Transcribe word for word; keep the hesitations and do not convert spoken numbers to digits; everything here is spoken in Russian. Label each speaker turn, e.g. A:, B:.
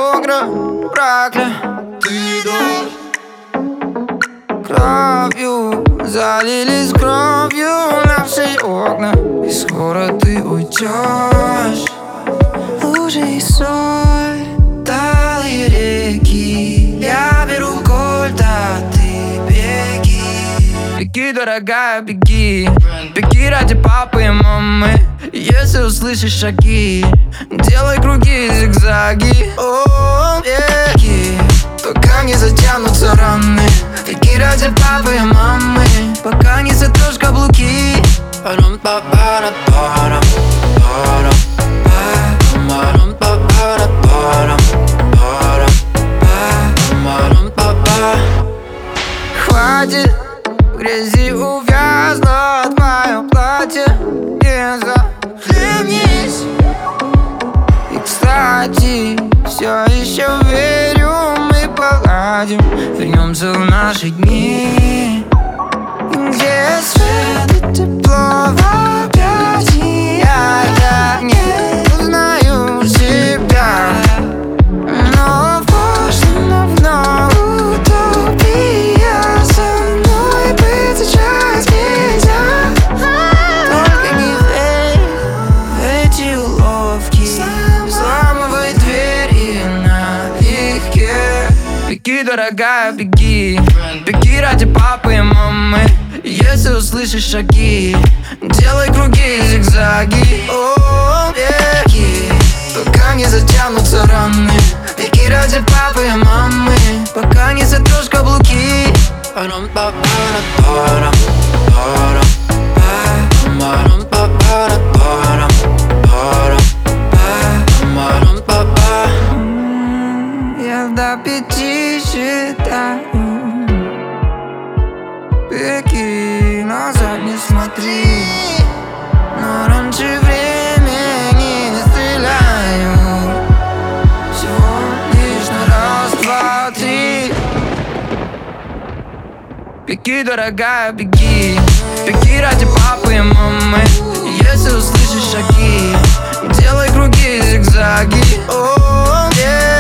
A: окна прокля.
B: Ты идешь
A: кровью, залились кровью наши окна, и скоро ты уйдешь. Лужи и соль, талые реки, я беру кольт, а ты беги. Беги, дорогая, беги, беги ради папы и мамы. Если услышишь шаги, делай круги, зигзаги. О, беги, пока не затянутся раны. Беги ради папы и мамы, пока не сотрешь каблуки. Хватит, в грязи увязло твое платье, не захлебнись. И, кстати, все еще верю, мы поладим, вернемся в наши дни, где свет и тепло в объятиях. Я не узнаю себя, но в прошлом давно утопия. Со мной быть сейчас нельзя. Только не верь в эти уловки, взламывай двери налегке. Беги, дорогая, беги, беги ради папы и мамы. Если услышишь шаги, делай круги, зигзаги. О, беги, пока не затянутся раны. Беги ради папы и мамы, пока не сотрешь каблуки. Я до пяти считаю. Беги, назад не смотри, но раньше времени стреляю. Всего лишь на раз, два, три. Беги, дорогая, беги, беги ради папы и мамы. Если услышишь шаги, делай круги, зигзаги. О, yeah.